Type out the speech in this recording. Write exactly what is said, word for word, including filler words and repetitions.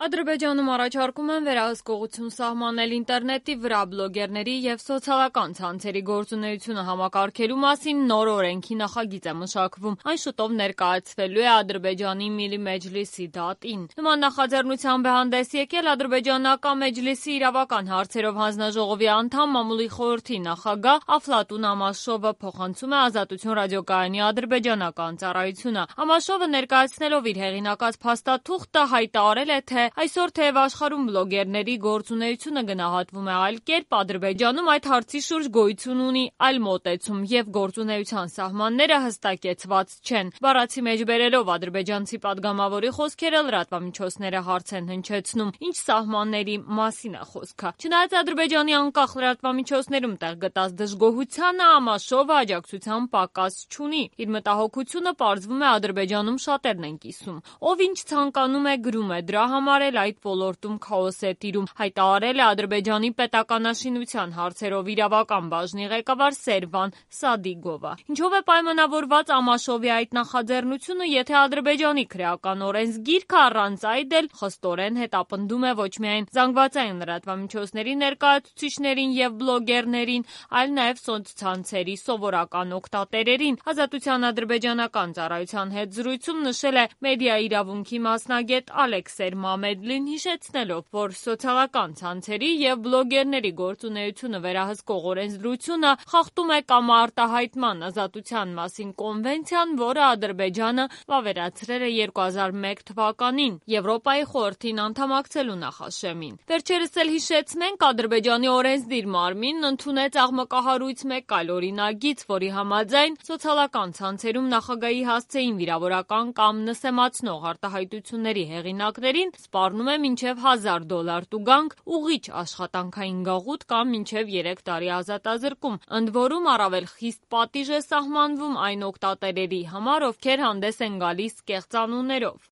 Ադրբեջանում առաջարկում են վերահսկողություն սահմանել ինտերնետի վրա բլոգերների և սոցիալական ցանցերի գործունեությունը համակարգելու մասին նոր օրենքի նախագիծ է մշակվում։ Այն շուտով ներկայացվելու է Ադրբեջանի Միլի Մեջլիսի դատին։ Նման նախաձեռնությամբ է հանդես եկել ադրբեջանական Մեջլիսի իրավական հարցերով հանձնաժողովի անդամ, մամուլի խորհրդի նախագահ Աֆլատուն Ամաշովը, փոխանցում է Ազատություն ռադիոկայանի ադրբեջանական ծառայությունը։ Ամաշովը ներկայացնելով իր հեղինակած փաստաթուղթը հայտարարել է, թե այսօր թեև աշխարհում բլոգերների գործունեությունը գնահատվում է այլ կերպ, Ադրբեջանում այդ հարցի շուրջ գոյություն ունի այլ մոտեցում և գործունեության սահմանները հստակեցված չեն։ Բառացի մեջ բերելով ադրբեջանցի падգամավորի խոսքերը լրատվամիջոցները հարց են հնչեցնում. ինչ սահմանների մասին է խոսքը։ Չնայած Ադրբեջանի անկախ լրատվամիջոցներում տեղ գտած դժգոհությանը, Ամաշովը աջակցության պակաս չունի։ Իր մտահոգությունը պարզվում է Ադրբեջանում շատերն են կիսում։ Ով ինչ ցանկանում է, գրում է, դրա համար էլ այդ ոլորտում քաոս է տիրում, հայտարարել է Ադրբեջանի պետականաշինության հարցերով իրավական բաժնի ղեկավար Սերվան Սադիգովը։ Ինչով է պայմանավորված Ամաշովի այդ նախաձեռնությունը, եթե Ադրբեջանի քրեական օրենսգիրքը առանց այդ էլ խստորեն հետապնդում է ոչ միայն զանգվածային լրատվամիջոցների ներկայացուցիչներին և բլոգերներին, այլ նաև սոցցանցերի սովորական օգտատերերին։ Ազատության ադրբեջանական ծառայության հետ զրույցում նշել է մեդիա իրավունքի մասնագետ Ալեքսեր Մամեդլին, հիշեցնելով, որ սոցիալական ցանցերի և բլոգերների գործունեությունը վերահսկող օրենսդրությունը խախտում է կամարտահայտման ազատության մասին կոնվենցիան, որը Ադրբեջանը վավերացրել է երկու հազար մեկ թվականին Եվրոպայի խորհրդին անդամակցելու նախաշեմին։ Վերջերս էլ հիշեցնենք, Ադրբեջանի օրենսդիր մարմինն ընդունեց աղմկահարույց մեկ այլ օրինագիծ, որի համաձայն սոցիալական ցանցերում նախագահի հասցեին վիրավորական կամ նսեմացնող արտահայտությունների հեղինակներին սպառնում է մինչև հազար դոլար տուգանք, ուղղիչ աշխատանքային գաղութ կամ մինչև երեք տարի ազատազրկում։ Ընդ որում առավել խիստ պատիժ է սահմանվում այն օգտատերերի համար, ովքեր հանդես են գալիս կեղծ անուններով։